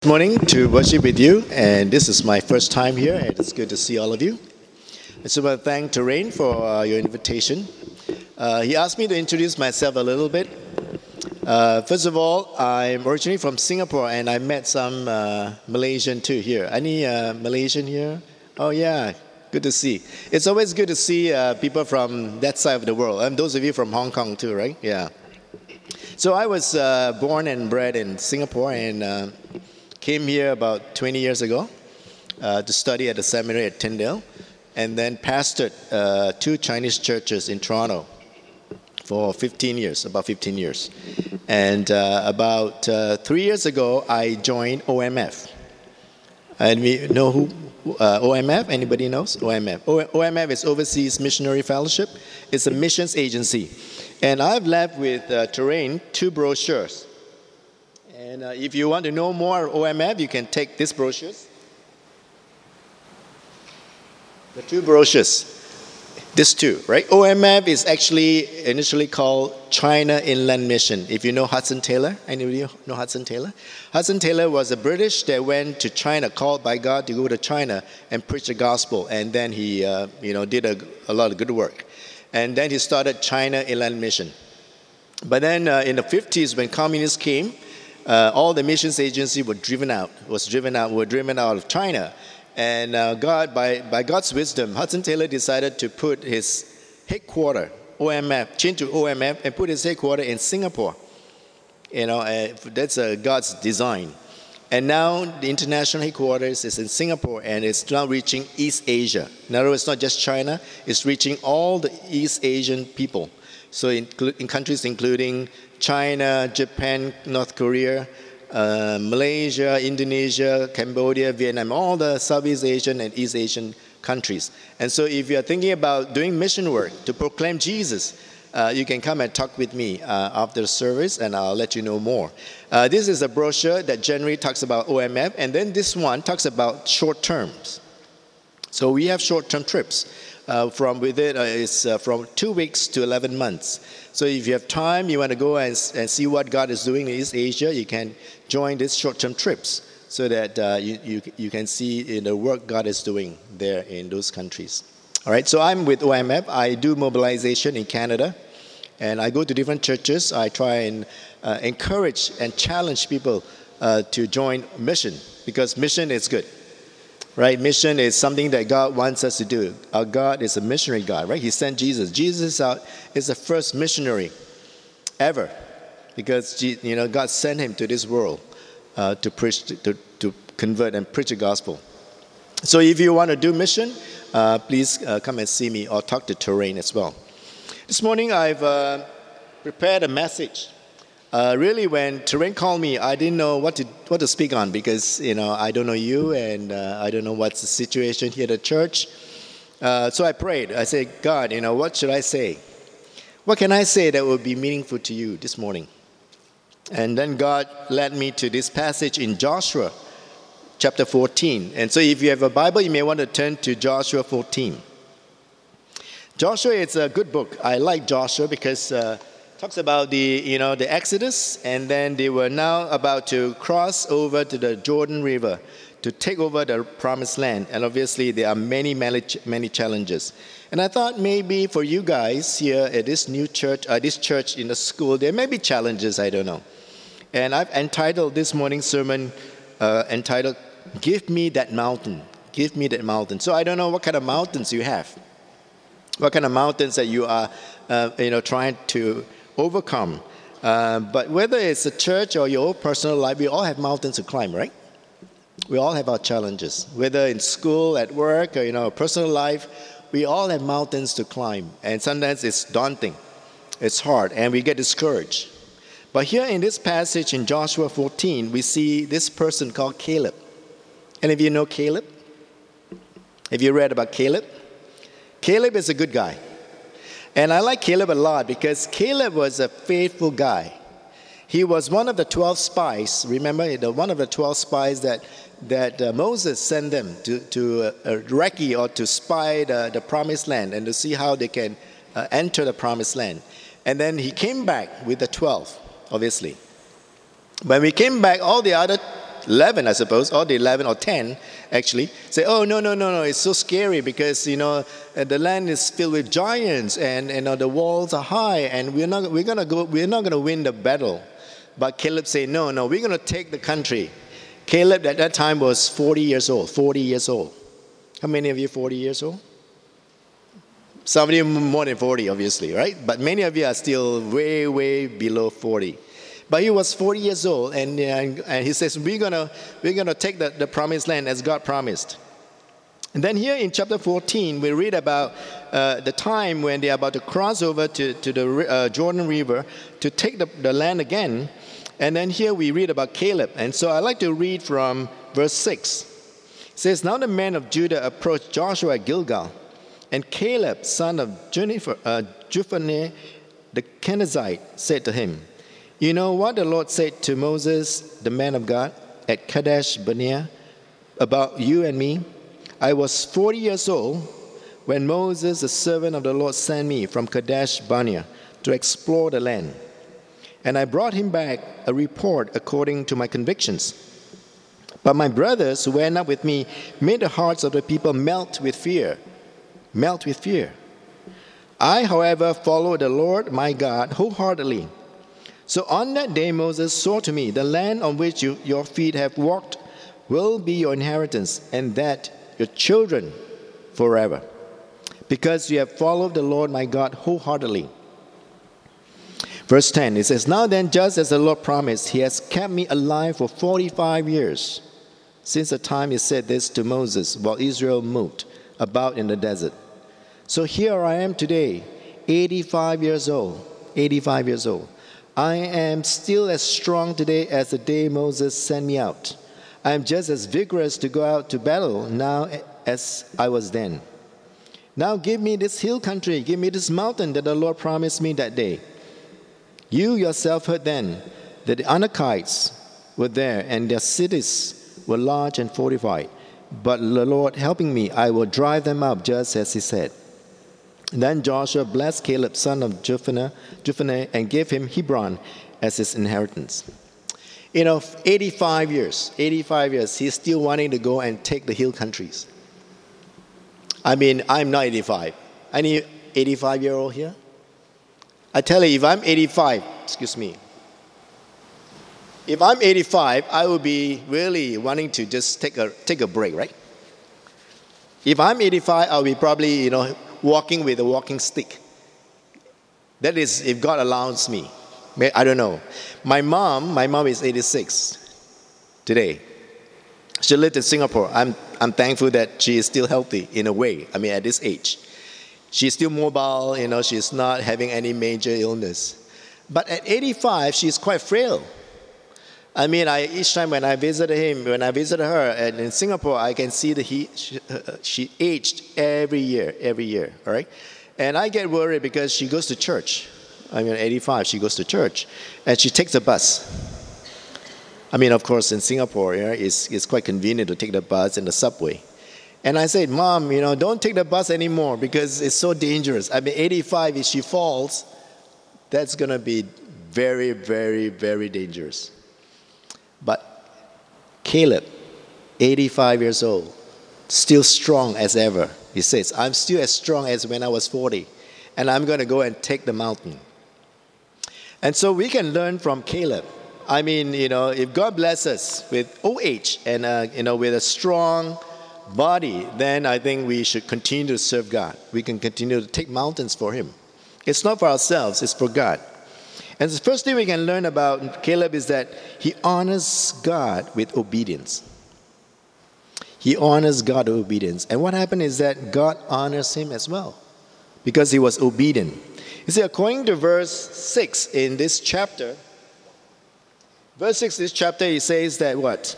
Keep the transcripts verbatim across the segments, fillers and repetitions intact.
Morning to worship with you, and this is my first time here, and it's good to see all of you. I just want to thank Terrain for uh, your invitation. Uh, he asked me to introduce myself a little bit. Uh, first of all, I'm originally from Singapore, and I met some uh, Malaysian too here. Any uh, Malaysian here? Oh yeah, good to see. It's always good to see uh, people from that side of the world, and those of you from Hong Kong too, right? Yeah. So I was uh, born and bred in Singapore, and uh, came here about twenty years ago uh, to study at the seminary at Tyndale, and then pastored uh, two Chinese churches in Toronto for fifteen years, about fifteen years. And uh, about uh, three years ago, I joined O M F. And we know who uh, O M F? Anybody knows? O M F. O- OMF is Overseas Missionary Fellowship. It's a missions agency. And I've left with uh, Terrain two brochures. And uh, if you want to know more O M F, you can take these brochures. The two brochures, these two, right? O M F is actually initially called China Inland Mission. If you know Hudson Taylor, anybody know Hudson Taylor? Hudson Taylor was a British that went to China, called by God to go to China and preach the gospel. And then he, uh, you know, did a, a lot of good work. And then he started China Inland Mission. But then uh, in the fifties, when communists came, Uh, all the missions agency were driven out, was driven out, were driven out of China. And uh, God, by, by God's wisdom, Hudson Taylor decided to put his headquarters, O M F, change to O M F, and put his headquarters in Singapore. You know, uh, that's uh, God's design. And now the international headquarters is in Singapore, and it's now reaching East Asia. In other words, not just China, it's reaching all the East Asian people. So in, in countries including China, Japan, North Korea, uh, Malaysia, Indonesia, Cambodia, Vietnam, all the Southeast Asian and East Asian countries. And so if you're thinking about doing mission work to proclaim Jesus, uh, you can come and talk with me uh, after the service, and I'll let you know more. Uh, this is a brochure that generally talks about O M F, and then this one talks about short terms. So we have short-term trips. Uh, from within uh, it's uh, from two weeks to eleven months. So if you have time, you want to go and, and see what God is doing in East Asia, you can join these short-term trips so that uh, you, you you can see in the work God is doing there in those countries. All right. So I'm with O M F. I do mobilization in Canada, and I go to different churches. I try and uh, encourage and challenge people uh, to join mission, because mission is good. Right, mission is something that God wants us to do. Our God is a missionary God, right? He sent Jesus. Jesus out is the first missionary ever, because you know God sent him to this world uh, to preach, to, to convert and preach the gospel. So if you want to do mission, uh, please uh, come and see me or talk to Terrain as well. This morning I've uh, prepared a message. Uh, really, when Terrain called me, I didn't know what to what to speak on, because you know I don't know you, and uh, I don't know what's the situation here at the church. Uh, so I prayed. I said, God, you know, what should I say? What can I say that will be meaningful to you this morning? And then God led me to this passage in Joshua, chapter fourteen. And so, if you have a Bible, you may want to turn to Joshua fourteen. Joshua is a good book. I like Joshua because. Uh, Talks about the, you know, the Exodus, and then they were now about to cross over to the Jordan River to take over the Promised Land. And obviously, there are many, many, many challenges. And I thought maybe for you guys here at this new church, uh, this church in the school, there may be challenges. I don't know. And I've entitled this morning's sermon, uh, entitled "Give Me That Mountain." Give me that mountain. So I don't know what kind of mountains you have. What kind of mountains that you are, uh, you know, trying to overcome. Uh, but whether it's a church or your own personal life, we all have mountains to climb, right? We all have our challenges. Whether in school, at work, or, you know, personal life, we all have mountains to climb. And sometimes it's daunting. It's hard, and we get discouraged. But here in this passage in Joshua fourteen, we see this person called Caleb. Any of you know Caleb? Have you read about Caleb? Caleb is a good guy. And I like Caleb a lot because Caleb was a faithful guy. He was one of the twelve spies. Remember, the one of the twelve spies that that uh, Moses sent them to to uh, recce or to spy the, the Promised Land and to see how they can uh, enter the Promised Land. And then he came back with the twelve, obviously. When we came back, all the other eleven, I suppose, or the eleven or ten, actually, say, oh, no, no, no, no, it's so scary because, you know, uh, the land is filled with giants and, you know, the walls are high and we're not, we're gonna go, we're not going to win the battle. But Caleb said, no, no, we're going to take the country. Caleb at that time was forty years old, forty years old. How many of you are forty years old? Some of you more than forty, obviously, right? But many of you are still way, way below forty. But he was forty years old, and, uh, and he says, we're going we're gonna take the, the promised land as God promised. And then here in chapter fourteen, we read about uh, the time when they're about to cross over to, to the uh, Jordan River to take the, the land again. And then here we read about Caleb. And so I'd like to read from verse six. It says, now the men of Judah approached Joshua at Gilgal, and Caleb, son of Jephunneh the Kenizzite, said to him, you know what the Lord said to Moses, the man of God, at Kadesh Barnea, about you and me? I was forty years old when Moses, the servant of the Lord, sent me from Kadesh Barnea to explore the land. And I brought him back a report according to my convictions. But my brothers who went up with me made the hearts of the people melt with fear. Melt with fear. I, however, followed the Lord my God wholeheartedly. So on that day Moses swore to me, the land on which you, your feet have walked will be your inheritance, and that your children forever, because you have followed the Lord my God wholeheartedly. Verse ten, it says, now then, just as the Lord promised, he has kept me alive for forty-five years, since the time he said this to Moses while Israel moved about in the desert. So here I am today, eighty-five years old, eighty-five years old. I am still as strong today as the day Moses sent me out. I am just as vigorous to go out to battle now as I was then. Now give me this hill country, give me this mountain that the Lord promised me that day. You yourself heard then that the Anakites were there and their cities were large and fortified. But the Lord helping me, I will drive them up just as he said. Then Joshua blessed Caleb, son of Jephunneh, Jephunneh, and gave him Hebron as his inheritance. You know, eighty-five years, eighty-five years, he's still wanting to go and take the hill countries. I mean, I'm not eighty-five. Any eighty-five-year-old here? I tell you, if I'm eighty-five, excuse me, if I'm eighty-five, I would be really wanting to just take a take a break, right? If I'm eighty-five, I'll be probably, you know, walking with a walking stick. That is, if God allows me. I don't know. My mom, my mom is eighty-six today. She lived in Singapore. I'm I'm thankful that she is still healthy in a way. I mean, at this age. She's still mobile, you know, she's not having any major illness. But at eighty-five, she's quite frail. I mean, I, each time when I visited him, when I visited her and in Singapore, I can see that he, she, uh, she aged every year, every year, all right? And I get worried because she goes to church. I mean, at eighty-five, she goes to church. And she takes a bus. I mean, of course, in Singapore, you know, it's, it's quite convenient to take the bus and the subway. And I said, Mom, you know, don't take the bus anymore because it's so dangerous. I mean, eighty-five, if she falls, that's going to be very, very, very dangerous. But Caleb, eighty-five years old, still strong as ever. He says, I'm still as strong as when I was forty, and I'm going to go and take the mountain. And so we can learn from Caleb. I mean, you know, if God bless us with old age and, uh, you know, with a strong body, then I think we should continue to serve God. We can continue to take mountains for him. It's not for ourselves, it's for God. And the first thing we can learn about Caleb is that he honors God with obedience. He honors God with obedience. And what happened is that God honors him as well because he was obedient. You see, according to verse six in this chapter, verse six in this chapter, he says that what?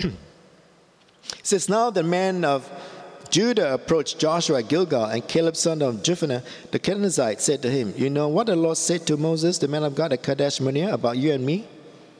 It says, now the men of Judah approached Joshua at Gilgal, and Caleb, son of Jephunneh the Kenizzite, said to him, you know what the Lord said to Moses, the man of God at Kadesh Barnea, about you and me?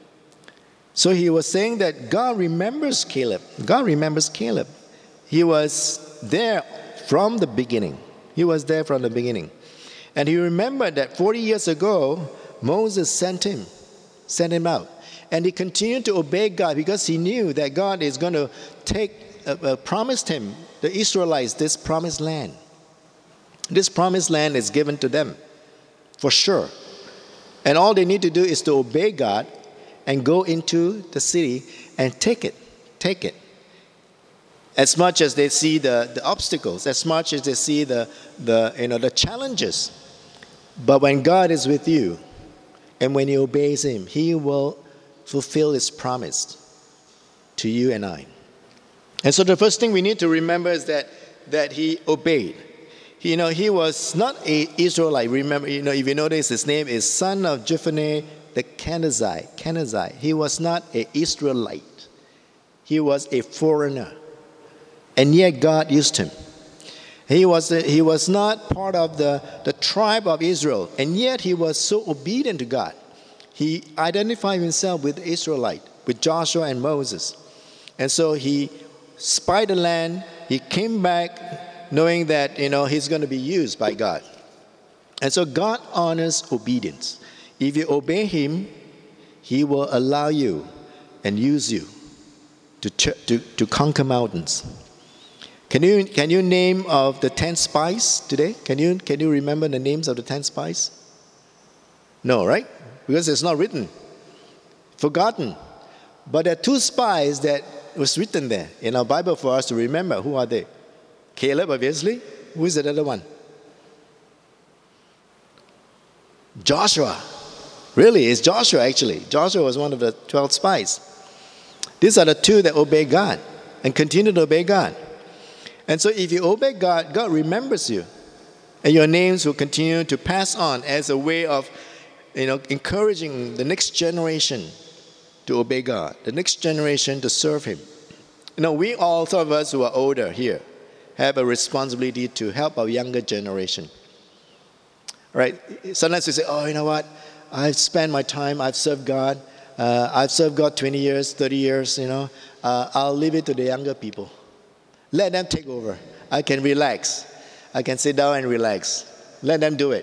So he was saying that God remembers Caleb. God remembers Caleb. He was there from the beginning. He was there from the beginning. And he remembered that forty years ago, Moses sent him, sent him out. And he continued to obey God because he knew that God is going to take, uh, uh, promised him, the Israelites, this promised land. This promised land is given to them, for sure. And all they need to do is to obey God and go into the city and take it, take it. As much as they see the, the obstacles, as much as they see the, the, you know, the challenges. But when God is with you, and when you obey him, he will fulfill his promise to you and I. And so the first thing we need to remember is that, that he obeyed. He, you know, he was not an Israelite. Remember, you know, if you notice, his name is son of Jephunneh the Kenizzite. Kenizzite. He was not an Israelite. He was a foreigner. And yet God used him. He was, a, he was not part of the, the tribe of Israel. And yet he was so obedient to God. He identified himself with the Israelite, with Joshua and Moses. And so he spied the land. He came back knowing that, you know, he's going to be used by God. And so God honors obedience. If you obey him, he will allow you and use you to, to, to conquer mountains. Can you, can you name of the ten spies today? Can you, can you remember the names of the ten spies? No, right? Because it's not written. Forgotten. But there are two spies that was written there in our Bible for us to remember. Who are they? Caleb, obviously. Who is the other one? Joshua. Really, it's Joshua actually. Joshua was one of the twelve spies. These are the two that obey God and continue to obey God. And so if you obey God, God remembers you. And your names will continue to pass on as a way of, you know, encouraging the next generation to obey God, the next generation to serve him. You know, we all, some of us who are older here, have a responsibility to help our younger generation. Right? Sometimes we say, oh, you know what? I've spent my time, I've served God. Uh, I've served God twenty years, thirty years, you know. Uh, I'll leave it to the younger people. Let them take over. I can relax. I can sit down and relax. Let them do it.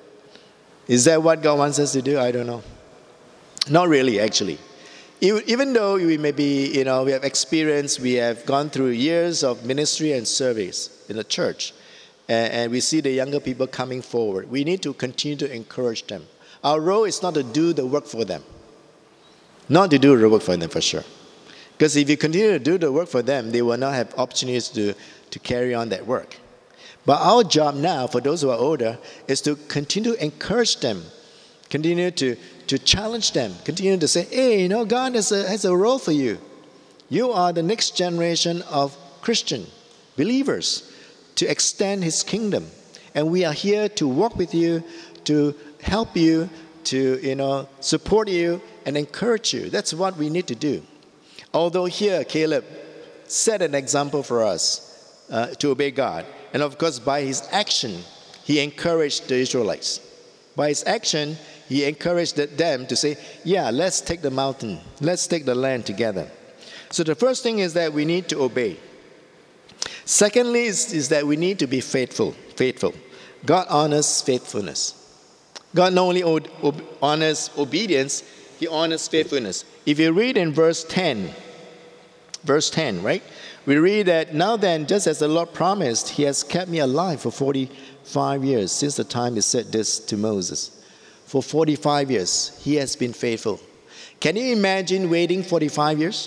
Is that what God wants us to do? I don't know. Not really, actually. Even though we may be, you know, we have experience, we have gone through years of ministry and service in the church, and, and we see the younger people coming forward, we need to continue to encourage them. Our role is not to do the work for them. Not to do the work for them, for sure. Because if you continue to do the work for them, they will not have opportunities to, to carry on that work. But our job now, for those who are older, is to continue to encourage them, continue to, to challenge them, continue to say, hey, you know, God has a, has a role for you. You are the next generation of Christian believers to extend his kingdom. And we are here to walk with you, to help you, to, you know, support you and encourage you. That's what we need to do. Although here, Caleb set an example for us uh, to obey God. And of course, by his action, he encouraged the Israelites. By his action, he encouraged them to say, yeah, let's take the mountain. Let's take the land together. So the first thing is that we need to obey. Secondly is, is that we need to be faithful. Faithful. God honors faithfulness. God not only ob- honors obedience, he honors faithfulness. If you read in verse ten, verse ten, right? We read that, now then, just as the Lord promised, he has kept me alive for forty-five years, since the time he said this to Moses. For forty-five years, he has been faithful. Can you imagine waiting forty-five years?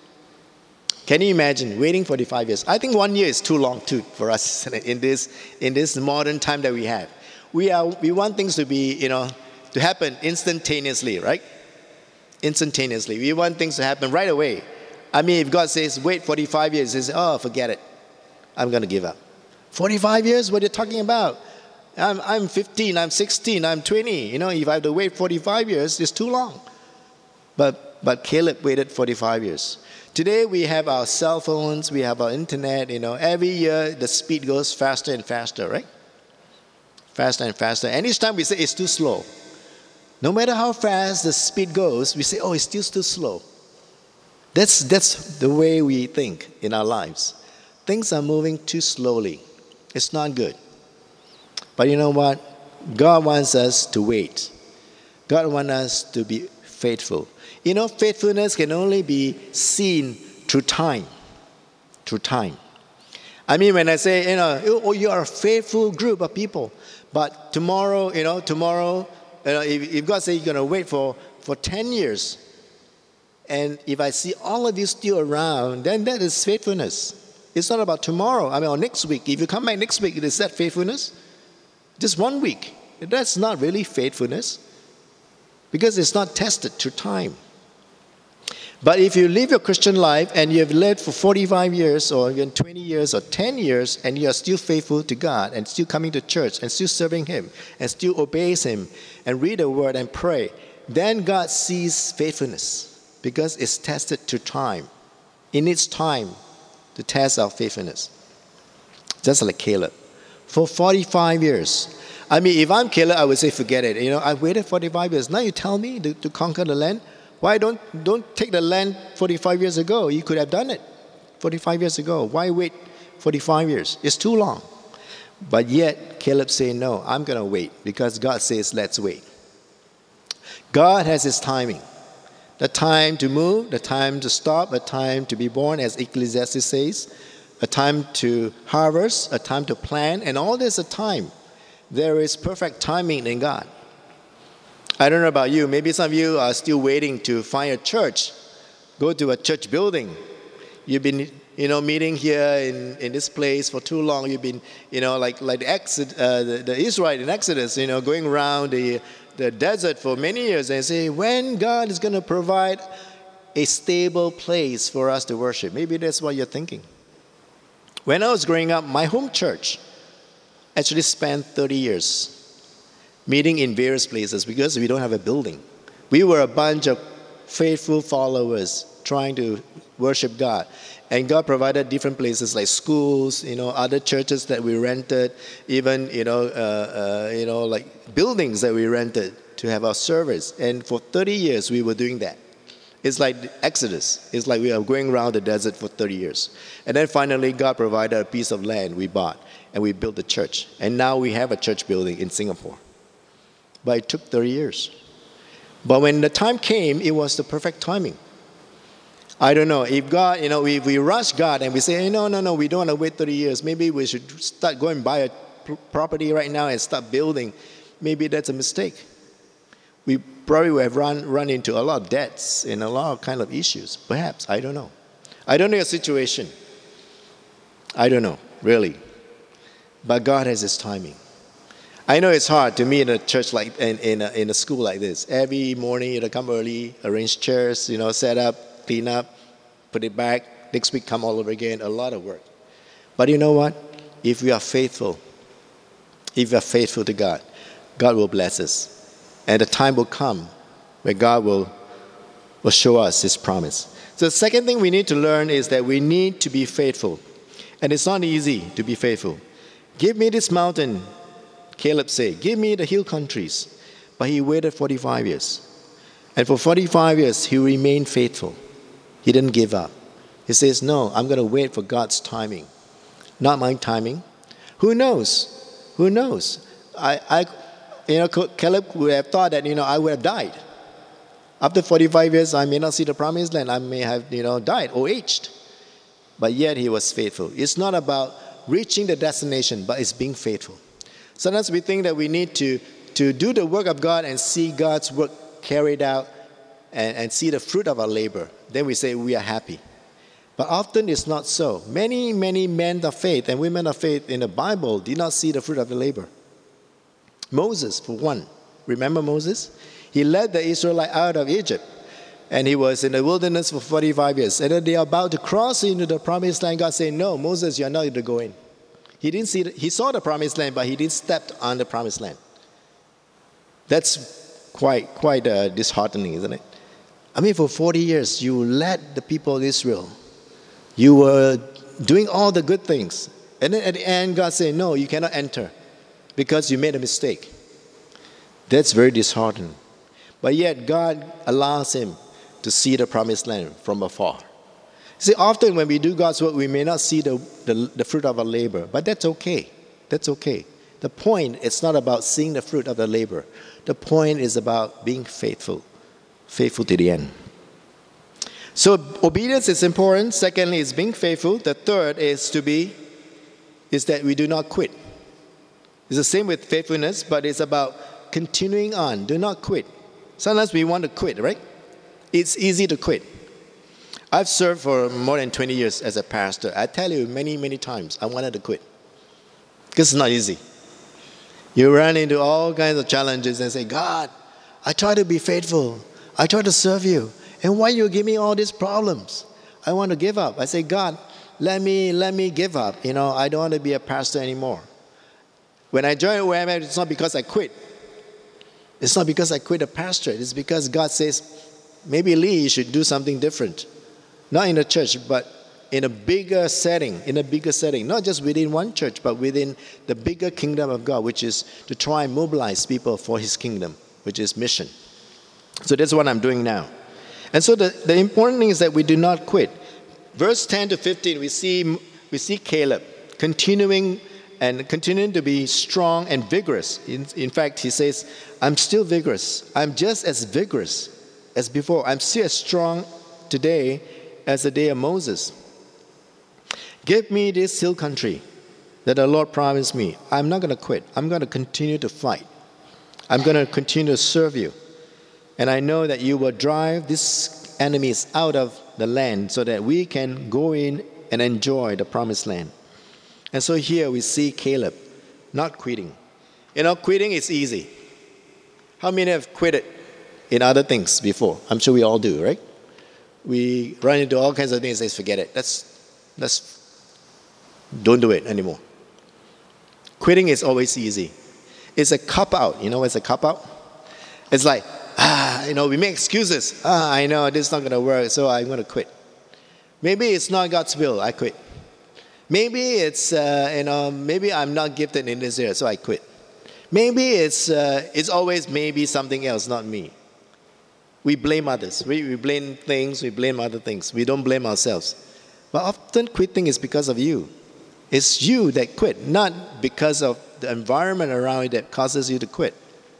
Can you imagine waiting forty-five years? I think one year is too long too for us in this in this modern time that we have. We are we want things to be, you know, to happen instantaneously, right? Instantaneously. We want things to happen right away. I mean, if God says, wait forty-five years, he says, oh, forget it. I'm going to give up. forty-five years? What are you talking about? I'm, I'm fifteen, I'm sixteen, I'm twenty. You know, if I have to wait forty-five years, it's too long. But, but Caleb waited forty-five years. Today, we have our cell phones, we have our internet, you know. Every year, the speed goes faster and faster, right? Faster and faster. And each time we say it's too slow. No matter how fast the speed goes, we say, oh, it's still too slow. That's, that's the way we think in our lives. Things are moving too slowly. It's not good. But you know what? God wants us to wait. God wants us to be faithful. You know, faithfulness can only be seen through time. Through time. I mean, when I say, you know, oh, you are a faithful group of people, but tomorrow, you know, tomorrow, you know, if, if God says you're going to wait for, for ten years, and if I see all of you still around, then that is faithfulness. It's not about tomorrow. I mean, or next week. If you come back next week, is that faithfulness? Just one week. That's not really faithfulness, because it's not tested through time. But if you live your Christian life and you have lived for forty-five years or even twenty years or ten years, and you are still faithful to God and still coming to church and still serving Him and still obeys Him and read the Word and pray, then God sees faithfulness, because it's tested through time. It needs time to test our faithfulness. Just like Caleb. For forty-five years. I mean, if I'm Caleb, I would say, forget it. You know, I waited forty-five years. Now you tell me to, to conquer the land? Why don't, don't take the land forty-five years ago? You could have done it forty-five years ago. Why wait forty-five years? It's too long. But yet, Caleb said, no, I'm going to wait, because God says, let's wait. God has His timing. The time to move, the time to stop, a time to be born, as Ecclesiastes says, a time to harvest, a time to plant, and all there's a time. There is perfect timing in God. I don't know about you. Maybe some of you are still waiting to find a church, go to a church building. You've been, you know, meeting here in, in this place for too long. You've been, you know, like like the, Exod, uh, the, the Israelite in Exodus, you know, going around the the desert for many years and say, when God is going to provide a stable place for us to worship. Maybe that's what you're thinking. When I was growing up, my home church actually spent thirty years meeting in various places, because we don't have a building. We were a bunch of faithful followers trying to worship God. And God provided different places like schools, you know, other churches that we rented, even, you know, uh, uh, you know, like buildings that we rented to have our service. And for thirty years, we were doing that. It's like Exodus. It's like we are going around the desert for thirty years. And then finally, God provided a piece of land we bought, and we built the church. And now we have a church building in Singapore. But it took thirty years. But when the time came, it was the perfect timing. I don't know, if God, you know, if we rush God and we say, hey, no, no, no, we don't want to wait thirty years. Maybe we should start going buy a property right now and start building. Maybe that's a mistake. We probably would have run, run into a lot of debts and a lot of kind of issues. Perhaps, I don't know. I don't know your situation. I don't know, really. But God has His timing. I know it's hard to meet in a church like in in a, in a school like this. Every morning you come early, arrange chairs, you know, set up, clean up, put it back. Next week come all over again. A lot of work. But you know what? If we are faithful, if we are faithful to God, God will bless us, and the time will come where God will will show us His promise. So the second thing we need to learn is that we need to be faithful, and it's not easy to be faithful. Give me this mountain. Caleb said, give me the hill countries. But he waited forty-five years. And for forty-five years, he remained faithful. He didn't give up. He says, no, I'm going to wait for God's timing. Not my timing. Who knows? Who knows? I, I, you know, Caleb would have thought that, you know, I would have died. After forty-five years, I may not see the promised land. I may have, you know, died or aged. But yet he was faithful. It's not about reaching the destination, but it's being faithful. Sometimes we think that we need to, to do the work of God and see God's work carried out and, and see the fruit of our labor. Then we say we are happy. But often it's not so. Many, many men of faith and women of faith in the Bible did not see the fruit of the labor. Moses, for one. Remember Moses? He led the Israelites out of Egypt. And he was in the wilderness for forty-five years. And then they are about to cross into the promised land. God said, no, Moses, you're not going to go in. He didn't see. The, he saw the promised land, but he didn't step on the promised land. That's quite quite uh, disheartening, isn't it? I mean, for forty years, you led the people of Israel. You were doing all the good things. And then at the end, God said, no, you cannot enter because you made a mistake. That's very disheartening. But yet, God allows him to see the promised land from afar. See, often when we do God's work, we may not see the, the, the fruit of our labor, but that's okay. That's okay. The point, it's not about seeing the fruit of the labor. The point is about being faithful Faithful to the end. So obedience is important. Secondly, is being faithful. The third is to be, is that we do not quit. It's the same with faithfulness, but it's about continuing on. Do not quit. Sometimes we want to quit, right? It's easy to quit. I've served for more than twenty years as a pastor. I tell you many, many times, I wanted to quit. Because it's not easy. You run into all kinds of challenges and say, God, I try to be faithful. I try to serve you. And why you give me all these problems? I want to give up. I say, God, let me let me give up. You know, I don't want to be a pastor anymore. When I joined O M F, it's not because I quit. It's not because I quit a pastorate. It's because God says, maybe Lee, you should do something different. Not in the church, but in a bigger setting, in a bigger setting. Not just within one church, but within the bigger kingdom of God, which is to try and mobilize people for His kingdom, which is mission. So that's what I'm doing now. And so the, the important thing is that we do not quit. Verse ten to fifteen, we see, we see Caleb continuing and continuing to be strong and vigorous. In, in fact, he says, I'm still vigorous. I'm just as vigorous as before. I'm still as strong today as the day of Moses. Give me this hill country that the Lord promised me. I'm not going to quit. I'm going to continue to fight. I'm going to continue to serve you. And I know that you will drive these enemies out of the land so that we can go in and enjoy the promised land. And so here we see Caleb not quitting. You know, quitting is easy. How many have quitted in other things before? I'm sure we all do, right? We run into all kinds of things and say, forget it. Let's, let's don't do it anymore. Quitting is always easy. It's a cop-out. You know what's a cop-out? It's like, ah, you know, we make excuses. Ah, I know this is not going to work, so I'm going to quit. Maybe it's not God's will, I quit. Maybe it's, uh, you know, maybe I'm not gifted in this area, so I quit. Maybe it's, uh, it's always maybe something else, not me. We blame others. We, we blame things, we blame other things. We don't blame ourselves. But often quitting is because of you. It's you that quit, not because of the environment around you that causes you to quit.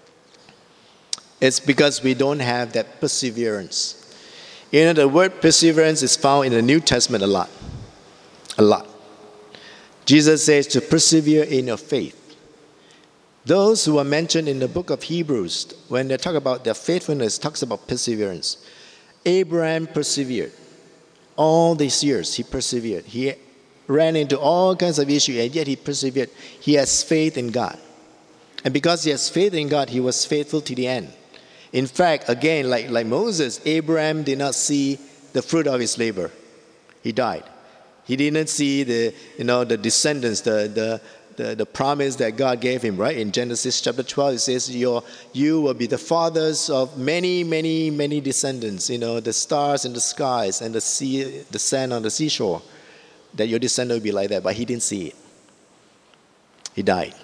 It's because we don't have that perseverance. You know, the word perseverance is found in the New Testament a lot. A lot. Jesus says to persevere in your faith. Those who are mentioned in the book of Hebrews, when they talk about their faithfulness, talks about perseverance. Abraham persevered. All these years, he persevered. He ran into all kinds of issues, and yet he persevered. He has faith in God. And because he has faith in God, he was faithful to the end. In fact, again, like, like Moses, Abraham did not see the fruit of his labor. He died. He didn't see the, you know, the descendants, the, the, the, the promise that God gave him, right? In Genesis chapter twelve, it says, Your, you will be the fathers of many, many, many descendants, you know, the stars in the skies and the sea, the sand on the seashore, that your descendant will be like that. But he didn't see it. He died.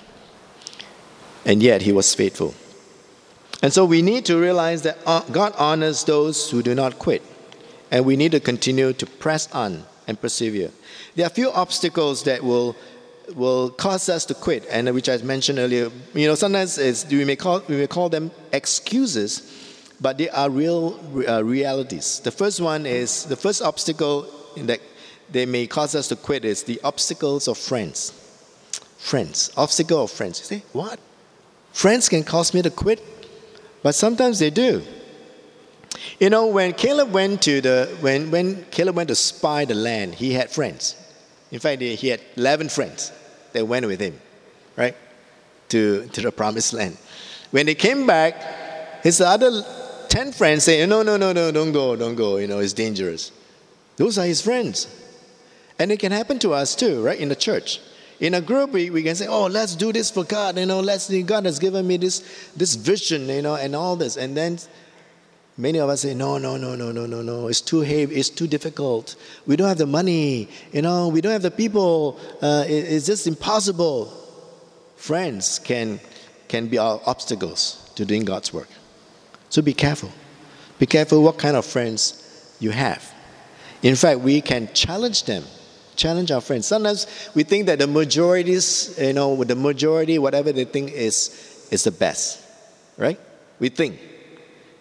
And yet he was faithful. And so we need to realize that God honors those who do not quit. And we need to continue to press on and persevere. There are a few obstacles that will will cause us to quit, and which I mentioned earlier. You know, sometimes it's, we may call we may call them excuses, but they are real uh, realities. The first one is the first obstacle in that they may cause us to quit is the obstacles of friends. Friends, obstacle of friends. You say, what? Friends can cause me to quit, but sometimes they do. You know, when Caleb went to the when when Caleb went to spy the land, he had friends. In fact, he had eleven friends that went with him, right, to to the promised land. When they came back, his other ten friends say, "No, no, no, no, don't go, don't go. You know, it's dangerous." Those are his friends, and it can happen to us too, right? In the church, in a group, we, we can say, "Oh, let's do this for God." You know, let's God has given me this this vision, you know, and all this, and then many of us say, no, no, no, no, no, no, no. It's too heavy. It's too difficult. We don't have the money. You know, we don't have the people. Uh, it, it's just impossible. Friends can can be our obstacles to doing God's work. So be careful. Be careful what kind of friends you have. In fact, we can challenge them. Challenge our friends. Sometimes we think that the majorities, you know, the majority, whatever they think is is the best, right? We think.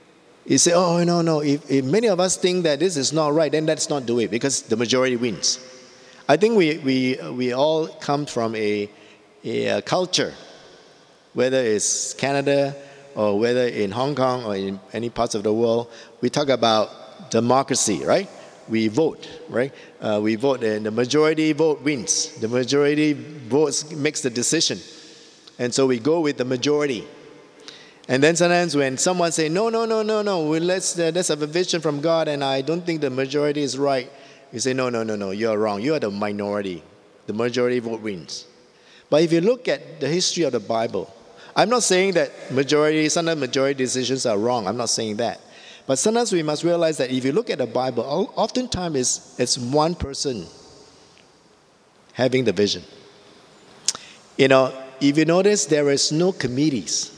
You say, oh, no, no, if, if many of us think that this is not right, then let's not do it because the majority wins. I think we, we, we all come from a, a culture, whether it's Canada or whether in Hong Kong or in any parts of the world, we talk about democracy, right? We vote, right? Uh, we vote and the majority vote wins. The majority votes makes the decision. And so we go with the majority. And then sometimes when someone say, no, no, no, no, no, well, let's, uh, let's have a vision from God and I don't think the majority is right. You say, no, no, no, no, you're wrong. You are the minority. The majority vote wins. But if you look at the history of the Bible, I'm not saying that majority, sometimes majority decisions are wrong. I'm not saying that. But sometimes we must realize that if you look at the Bible, oftentimes it's, it's one person having the vision. You know, if you notice, there is no committees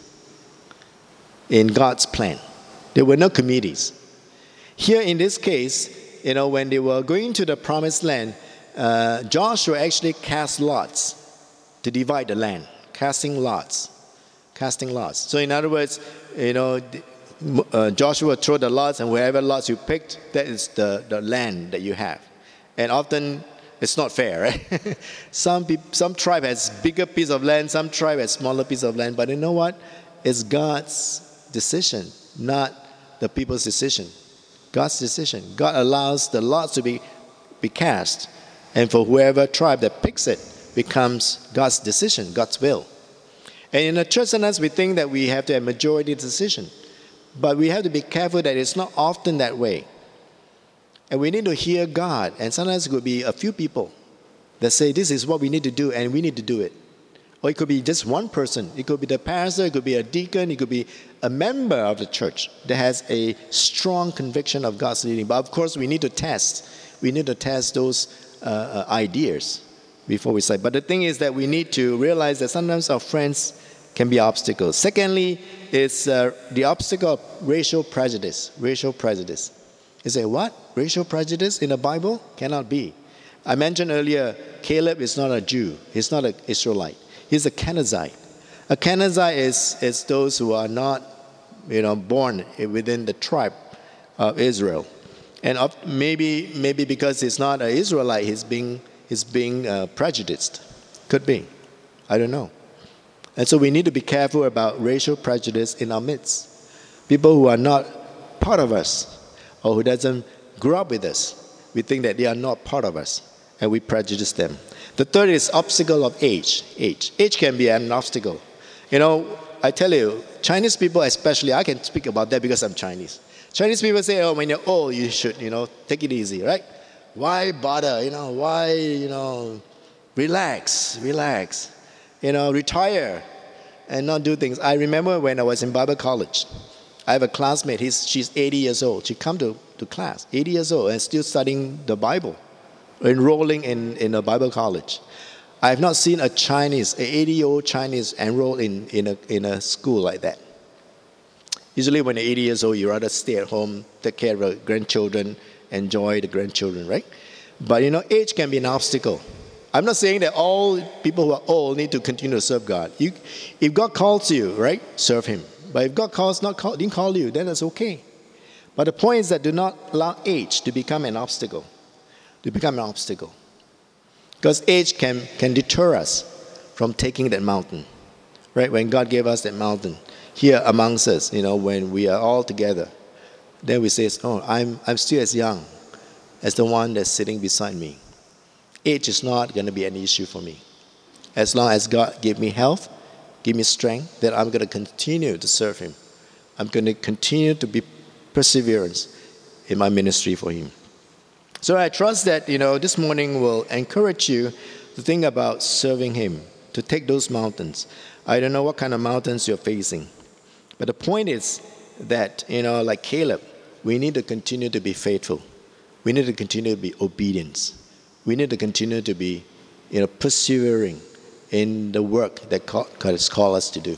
in God's plan. There were no committees. Here in this case, you know, when they were going to the promised land, uh, Joshua actually cast lots to divide the land. Casting lots. Casting lots. So in other words, you know, uh, Joshua threw the lots and wherever lots you picked, that is the, the land that you have. And often it's not fair, right? some, people, some tribe has bigger piece of land, some tribe has smaller piece of land. But you know what? It's God's decision, not the people's decision. God's decision. God allows the lots to be, be cast. And for whoever tribe that picks it becomes God's decision, God's will. And in the church, sometimes we think that we have to have majority decision. But we have to be careful that it's not often that way. And we need to hear God. And sometimes it could be a few people that say, this is what we need to do, and we need to do it. Or it could be just one person. It could be the pastor, it could be a deacon, it could be a member of the church that has a strong conviction of God's leading. But of course, we need to test. We need to test those uh, ideas before we say. But the thing is that we need to realize that sometimes our friends can be obstacles. Secondly, it's uh, the obstacle of racial prejudice. Racial prejudice. You say, what? Racial prejudice in the Bible? Cannot be. I mentioned earlier, Caleb is not a Jew. He's not an Israelite. He's a Kenizzite. A Kenizzite is, is those who are not, you know, born within the tribe of Israel. And maybe maybe because he's not an Israelite, he's being, he's being uh, prejudiced. Could be. I don't know. And so we need to be careful about racial prejudice in our midst. People who are not part of us or who doesn't grow up with us, we think that they are not part of us and we prejudice them. The third is obstacle of age. Age. Age can be an obstacle. You know, I tell you, Chinese people especially, I can speak about that because I'm Chinese. Chinese people say, oh, when you're old, you should, you know, take it easy, right? Why bother? You know, why, you know, relax, relax. You know, retire and not do things. I remember when I was in Bible college, I have a classmate, he's, she's eighty years old. She come to, to class, eighty years old, and still studying the Bible, enrolling in, in a Bible college. I have not seen a Chinese, an eighty-year-old Chinese enroll in, in, a, in a school like that. Usually when you're eighty years old, you rather stay at home, take care of the grandchildren, enjoy the grandchildren, right? But you know, age can be an obstacle. I'm not saying that all people who are old need to continue to serve God. You, if God calls you, right, serve Him. But if God calls not call, didn't call you, then it's okay. But the point is that do not allow age to become an obstacle. To become an obstacle. Because age can, can deter us from taking that mountain. Right? When God gave us that mountain, here amongst us, you know, when we are all together, then we say, oh, I'm, I'm still as young as the one that's sitting beside me. Age is not going to be an issue for me. As long as God give me health, give me strength, then I'm going to continue to serve Him. I'm going to continue to be perseverance in my ministry for Him. So I trust that, you know, this morning will encourage you to think about serving Him, to take those mountains. I don't know what kind of mountains you're facing. But the point is that, you know, like Caleb, we need to continue to be faithful. We need to continue to be obedient. We need to continue to be, you know, persevering in the work that God has called us to do.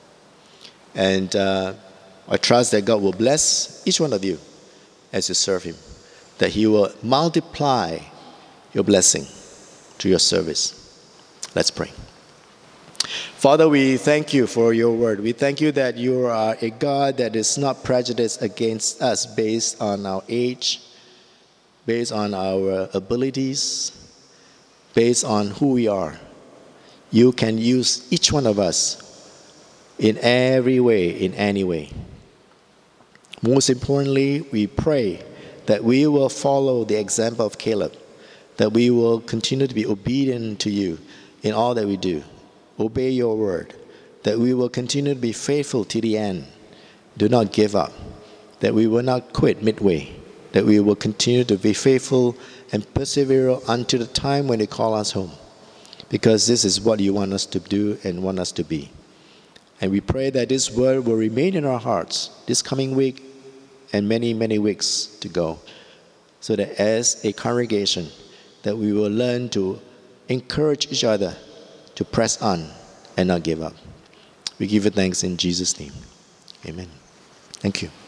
And uh, I trust that God will bless each one of you as you serve Him, that He will multiply your blessing to your service. Let's pray. Father, we thank you for your word. We thank you that you are a God that is not prejudiced against us based on our age, based on our abilities, based on who we are. You can use each one of us in every way, in any way. Most importantly, we pray that we will follow the example of Caleb, that we will continue to be obedient to you in all that we do. Obey your word, that we will continue to be faithful to the end. Do not give up, that we will not quit midway, that we will continue to be faithful and persevere until the time when they call us home, because this is what you want us to do and want us to be. And we pray that this word will remain in our hearts this coming week and many, many weeks to go, so that as a congregation, that we will learn to encourage each other to press on and not give up. We give you thanks in Jesus' name. Amen. Thank you.